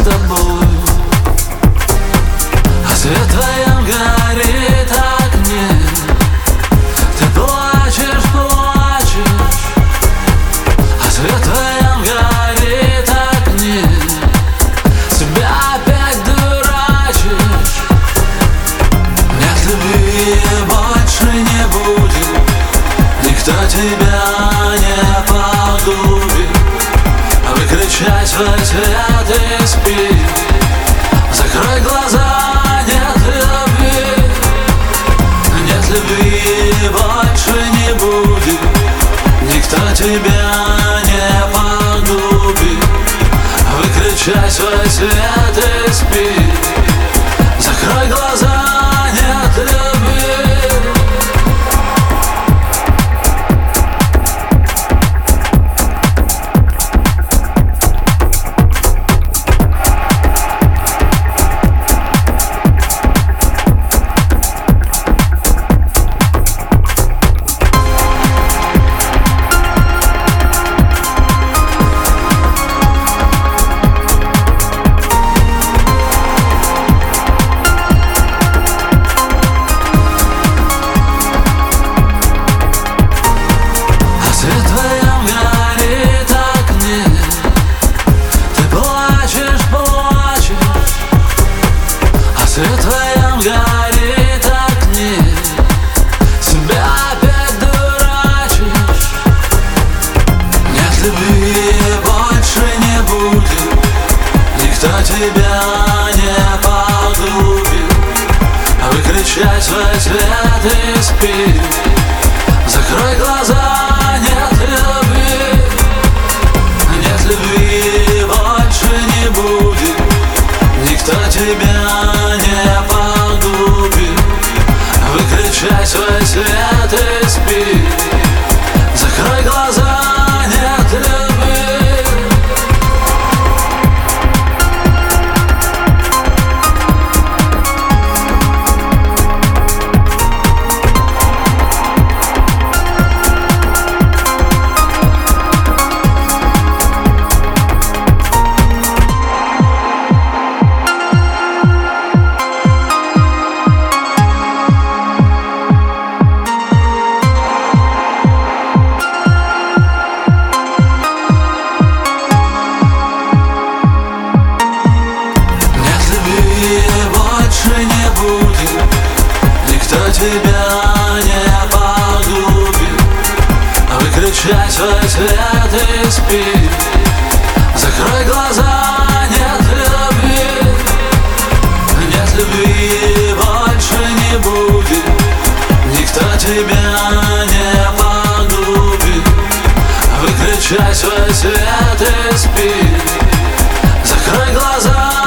тобой. А свет твоем горит огне. Ты плачешь, плачешь. А свет твоем горит огне. Себя опять дурачишь. Нет любви больше не будет. Никто тебя не погубит. Выключай свой свет и спи. Закрой глаза, нет любви. Нет любви больше не будет. Никто тебя не погубит. Выключай свой свет и спи. Закрой глаза, нет любви. Свет твоем горит огне. Себя опять дурачишь. Нет любви больше не будет. Никто тебя не погубит. Выключай свой свет и спи. Закрой глаза, нет любви. Нет любви больше не будет. Никто тебя не погубит. Выключай свой свет и спи. Закрой глаза, нет любви. Никто тебя не погубит. Выключай свой свет и спи. Закрой глаза, нет любви. Нет любви больше не будет. Никто тебя не погубит. Выключай свой свет и спи. Закрой глаза.